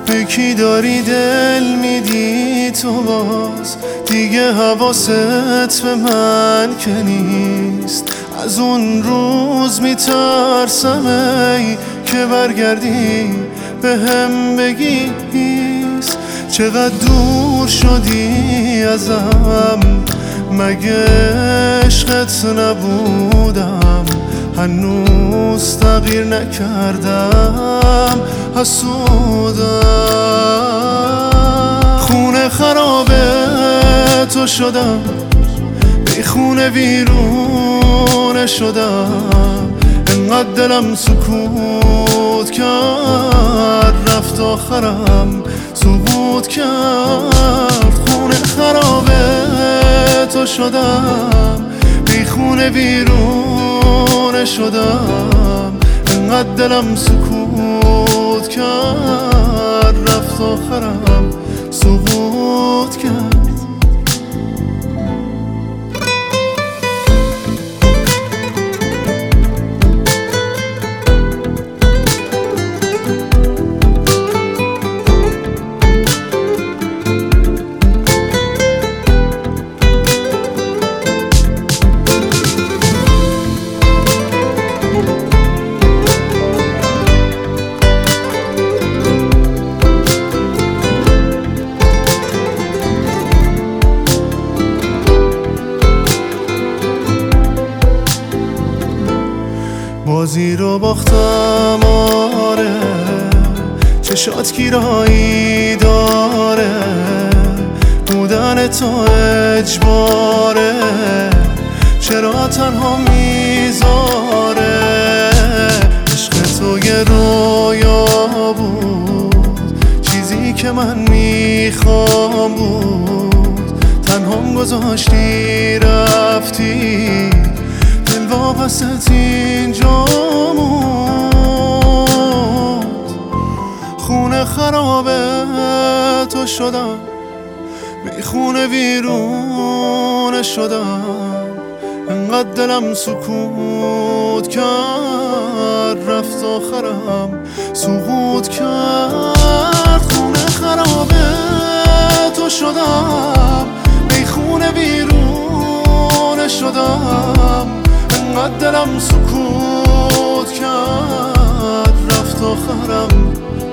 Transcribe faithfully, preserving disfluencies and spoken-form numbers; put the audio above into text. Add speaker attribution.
Speaker 1: به کی داری دل میدی تو باز؟ دیگه حواست به من که نیست. از اون روز میترسم ای که برگردی به هم بگی نیست. چقدر دور شدی ازم، مگه عشقت نبودم؟ هنوز تغییر نکردم، حسودم. خونه خرابه تو شدم، بی خونه ویرونه شدم. انقدر دلم سکوت کرد، رفت آخرم سقوط کرد. خونه خرابه تو شدم، بی خونه ویرونه شدم. انقدر دلم سکوت کرد، رفت آخرم سقوط کرد. بازی رو باختم آره، چشات گیرایی داره. بودن تو اجباره، چرا تنها میذاره؟ عشق تو یه رویا بود، چیزی که من میخوام بود. تنهام گذاشتی رفتی، دل واپست اینجا موند. خونه خرابه تو شدم، بی خونه ویرونه شدم. انقدر دلم سکوت کرد، رفت آخرم سقوط کرد. خونه خرابه تو شدم، بی خونه ویرونه شدم. انقدر دلم سکوت کرد، رفت آخرم